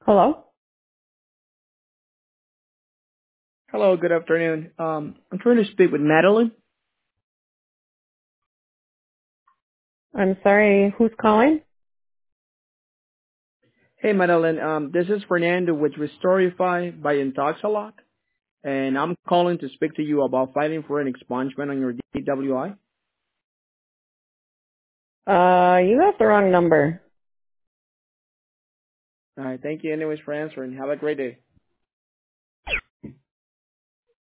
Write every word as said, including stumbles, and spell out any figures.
Hello? Hello, good afternoon. Um, I'm trying to speak with Madeline. I'm sorry, who's calling? Hey, Madeline. Um, this is Fernando with Restorify by Intoxalot, and I'm calling to speak to you about filing for an expungement on your D W I. Uh, you got the wrong number. All right, thank you anyways for answering. Have a great day.